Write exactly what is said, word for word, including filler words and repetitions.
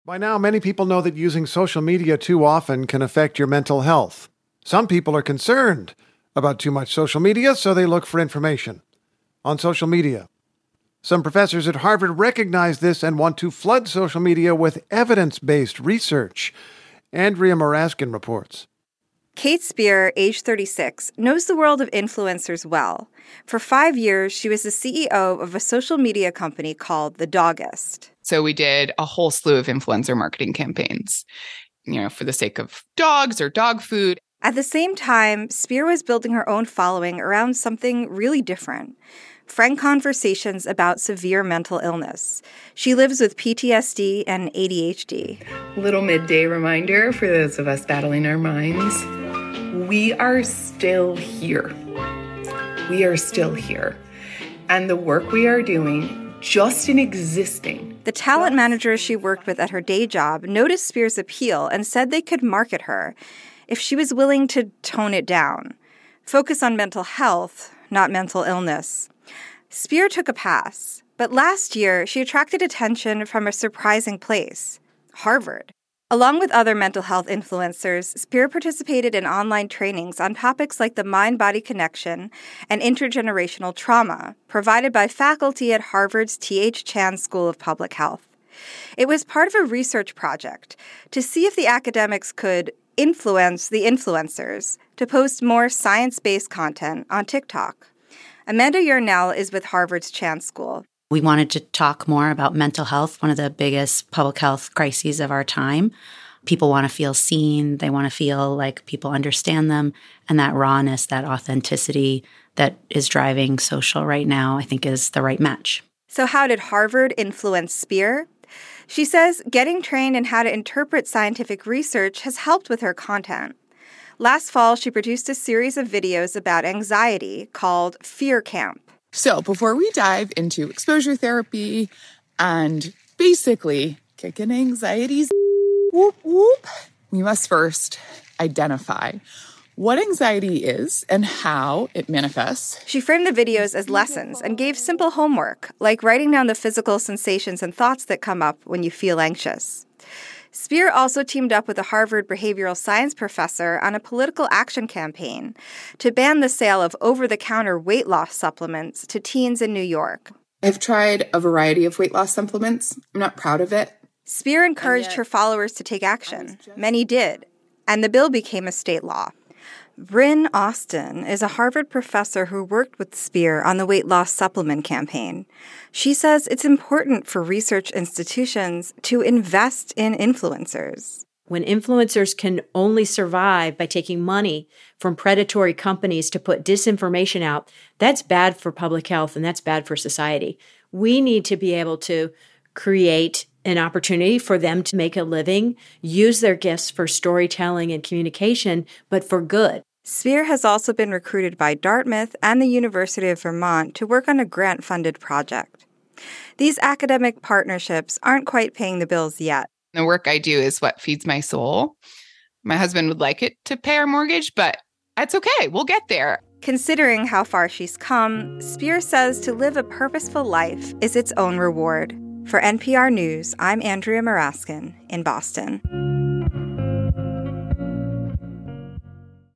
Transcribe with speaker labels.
Speaker 1: By now, many people know that using social media too often can affect your mental health. Some people are concerned about too much social media, so they look for information on social media. Some professors at Harvard recognize this and want to flood social media with evidence-based research. Andrea Maraskin reports.
Speaker 2: Kate Spear, age thirty-six, knows the world of influencers well. For five years, she was the C E O of a social media company called The Doggist.
Speaker 3: So we did a whole slew of influencer marketing campaigns, you know, for the sake of dogs or dog food.
Speaker 2: At the same time, Spear was building her own following around something really different. Frank conversations about severe mental illness. She lives with P T S D and A D H D.
Speaker 4: Little midday reminder for those of us battling our minds. We are still here. We are still here. And the work we are doing, just in existing.
Speaker 2: The talent managers she worked with at her day job noticed Spear's appeal and said they could market her if she was willing to tone it down. Focus on mental health, not mental illness. Spear took a pass, but last year she attracted attention from a surprising place, Harvard. Along with other mental health influencers, Spear participated in online trainings on topics like the mind-body connection and intergenerational trauma, provided by faculty at Harvard's T H Chan School of Public Health. It was part of a research project to see if the academics could influence the influencers to post more science-based content on TikTok. Amanda Yarnell is with Harvard's Chan School.
Speaker 5: We wanted to talk more about mental health, one of the biggest public health crises of our time. People want to feel seen. They want to feel like people understand them. And that rawness, that authenticity that is driving social right now, I think is the right match.
Speaker 2: So how did Harvard influence Spear? She says getting trained in how to interpret scientific research has helped with her content. Last fall, she produced a series of videos about anxiety called Fear Camp.
Speaker 3: So before we dive into exposure therapy and basically kicking anxiety's whoop whoop, we must first identify what anxiety is and how it manifests.
Speaker 2: She framed the videos as lessons and gave simple homework, like writing down the physical sensations and thoughts that come up when you feel anxious. Spear also teamed up with a Harvard behavioral science professor on a political action campaign to ban the sale of over-the-counter weight loss supplements to teens in New York.
Speaker 4: I've tried a variety of weight loss supplements. I'm not proud of it.
Speaker 2: Spear encouraged her followers to take action. Many did, and the bill became a state law. Bryn Austin is a Harvard professor who worked with Spear on the weight loss supplement campaign. She says it's important for research institutions to invest in influencers.
Speaker 6: When influencers can only survive by taking money from predatory companies to put disinformation out, that's bad for public health and that's bad for society. We need to be able to create an opportunity for them to make a living, use their gifts for storytelling and communication, but for good.
Speaker 2: Spear has also been recruited by Dartmouth and the University of Vermont to work on a grant-funded project. These academic partnerships aren't quite paying the bills yet.
Speaker 3: The work I do is what feeds my soul. My husband would like it to pay our mortgage, but that's okay. We'll get there.
Speaker 2: Considering how far she's come, Spear says to live a purposeful life is its own reward. For N P R News, I'm Andrea Maraskin in Boston.